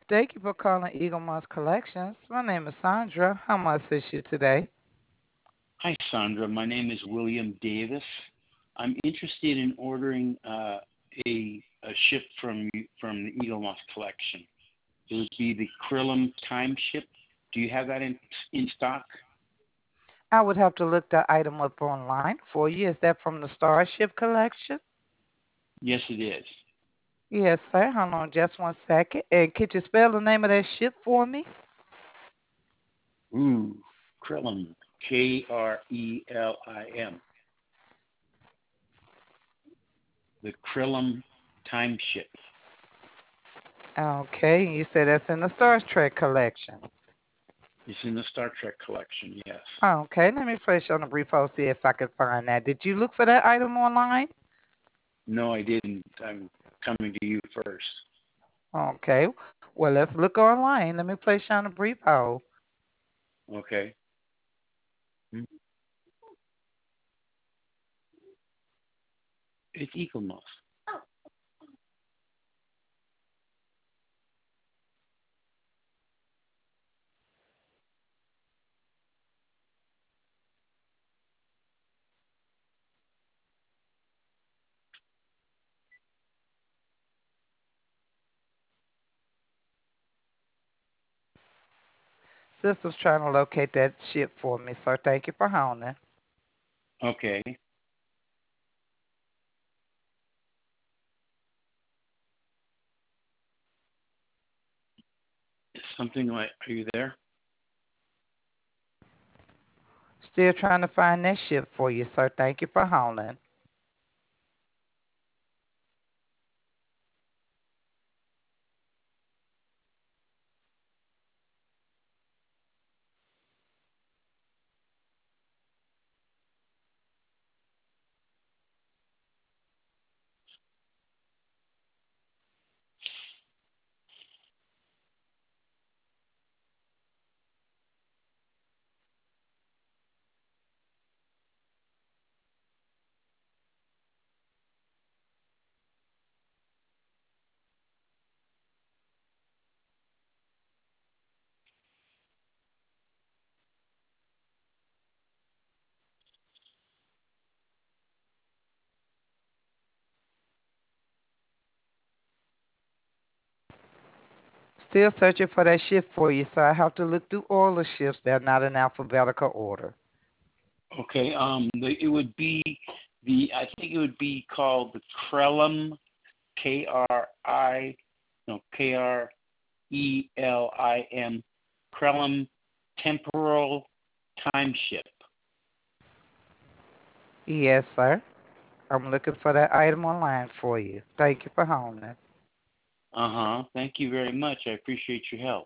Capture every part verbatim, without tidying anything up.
Thank you for calling Eagle Moss Collections. My name is Sandra. How may I assist you today? Hi, Sandra. My name is William Davis. I'm interested in ordering uh, a, a ship from from the Eagle Moss collection. It would be the Krillam Time Ship. Do you have that in in stock? I would have to look that item up online for you. Is that from the Starship Collection? Yes, it is. Yes, sir. Hold on just one second. And could you spell the name of that ship for me? Ooh, Krillam, K R E L I M, the Krillam Time Ship. Okay, you said that's in the Star Trek Collection. It's in the Star Trek collection. Yes. Okay, let me place you on a brief hold, see if I can find that. Did you look for that item online? No, I didn't. I'm coming to you first. Okay, well, let's look online. Let me place you on a brief hold. Okay. Hmm. It's Eagle Moss. Sister's trying to locate that ship for me, sir. Thank you for holding. Okay. Something like, are you there? Still trying to find that ship for you, sir. Thank you for holding. Still searching for that ship for you, sir. I have to look through all the ships. They're not in alphabetical order. Okay. Um, the, it would be the. I think it would be called the Krellim, K R I, no K R E L I M, Krellim Temporal Time Ship. Yes, sir. I'm looking for that item online for you. Thank you for holding. Uh huh. Thank you very much. I appreciate your help.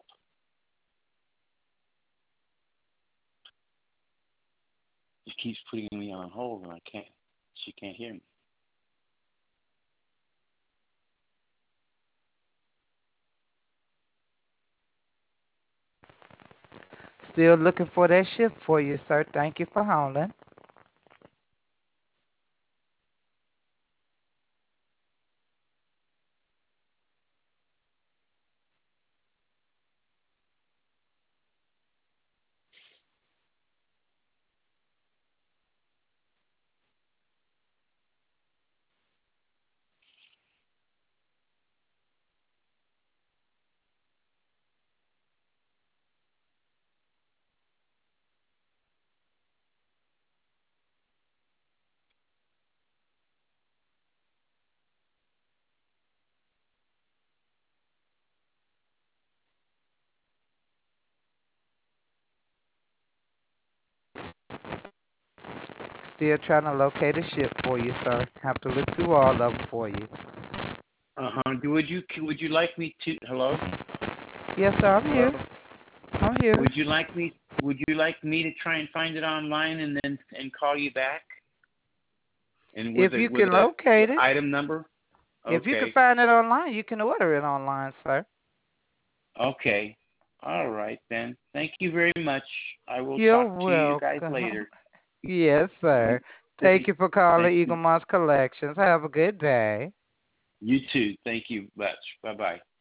She keeps putting me on hold, and I can't. She can't hear me. Still looking for that ship for you, sir. Thank you for holding. Still trying to locate a ship for you, sir. Have to look through all of them for you. Uh huh. Would you Would you like me to? Hello. Yes, sir. I'm Hello. here. I'm here. Would you like me? Would you like me to try and find it online and then and call you back and with If a you with can a locate it, item number? if you can Okay. find it online, you can order it online, sir. Okay. All right then. Thank you very much. I will You're talk to you guys welcome. later. Yes, You, sir. Thank you for calling thank Eagle you. Moss Collections. Have a good day. You too. Thank you much. Bye bye.